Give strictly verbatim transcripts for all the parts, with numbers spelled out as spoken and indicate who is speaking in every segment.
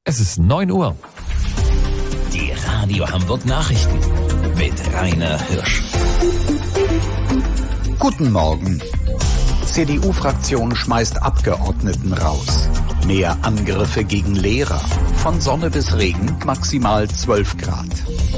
Speaker 1: Es ist neun Uhr.
Speaker 2: Die Radio Hamburg Nachrichten mit Rainer Hirsch.
Speaker 3: Guten Morgen. C D U-Fraktion schmeißt Abgeordneten raus. Mehr Angriffe gegen Lehrer. Von Sonne bis Regen maximal zwölf Grad.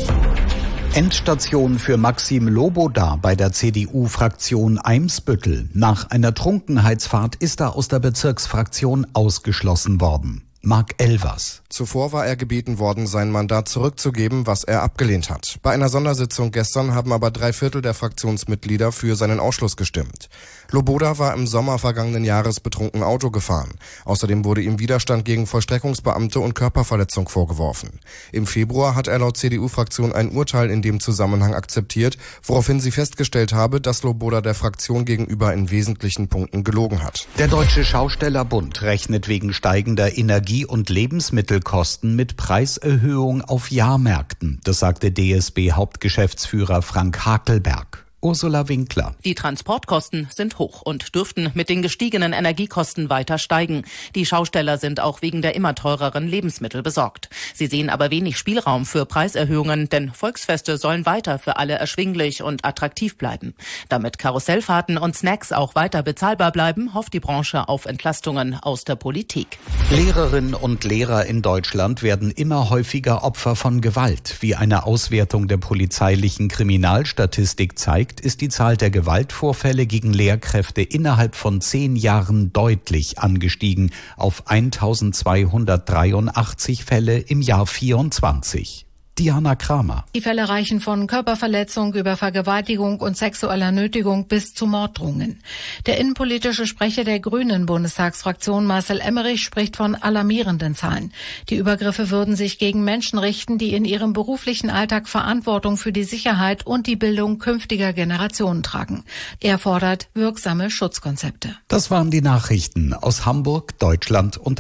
Speaker 3: Endstation für Maxim Loboda bei der C D U-Fraktion Eimsbüttel. Nach einer Trunkenheitsfahrt ist er aus der Bezirksfraktion ausgeschlossen worden. Marc Elvers.
Speaker 4: Zuvor war er gebeten worden, sein Mandat zurückzugeben, was er abgelehnt hat. Bei einer Sondersitzung gestern haben aber drei Viertel der Fraktionsmitglieder für seinen Ausschluss gestimmt. Loboda war im Sommer vergangenen Jahres betrunken Auto gefahren. Außerdem wurde ihm Widerstand gegen Vollstreckungsbeamte und Körperverletzung vorgeworfen. Im Februar hat er laut C D U-Fraktion ein Urteil in dem Zusammenhang akzeptiert, woraufhin sie festgestellt habe, dass Loboda der Fraktion gegenüber in wesentlichen Punkten gelogen hat.
Speaker 3: Der Deutsche Schaustellerbund rechnet wegen steigender Energie- und Lebensmittelkosten mit Preiserhöhung auf Jahrmärkten. Das sagte D S B-Hauptgeschäftsführer Frank Hakelberg. Ursula Winkler.
Speaker 5: Die Transportkosten sind hoch und dürften mit den gestiegenen Energiekosten weiter steigen. Die Schausteller sind auch wegen der immer teureren Lebensmittel besorgt. Sie sehen aber wenig Spielraum für Preiserhöhungen, denn Volksfeste sollen weiter für alle erschwinglich und attraktiv bleiben. Damit Karussellfahrten und Snacks auch weiter bezahlbar bleiben, hofft die Branche auf Entlastungen aus der Politik.
Speaker 3: Lehrerinnen und Lehrer in Deutschland werden immer häufiger Opfer von Gewalt. Wie eine Auswertung der polizeilichen Kriminalstatistik zeigt, ist die Zahl der Gewaltvorfälle gegen Lehrkräfte innerhalb von zehn Jahren deutlich angestiegen auf eintausendzweihundertdreiundachtzig Fälle im Jahr vierundzwanzig. Diana Kramer.
Speaker 6: Die Fälle reichen von Körperverletzung über Vergewaltigung und sexueller Nötigung bis zu Morddrohungen. Der innenpolitische Sprecher der Grünen Bundestagsfraktion Marcel Emmerich spricht von alarmierenden Zahlen. Die Übergriffe würden sich gegen Menschen richten, die in ihrem beruflichen Alltag Verantwortung für die Sicherheit und die Bildung künftiger Generationen tragen. Er fordert wirksame Schutzkonzepte.
Speaker 3: Das waren die Nachrichten aus Hamburg, Deutschland und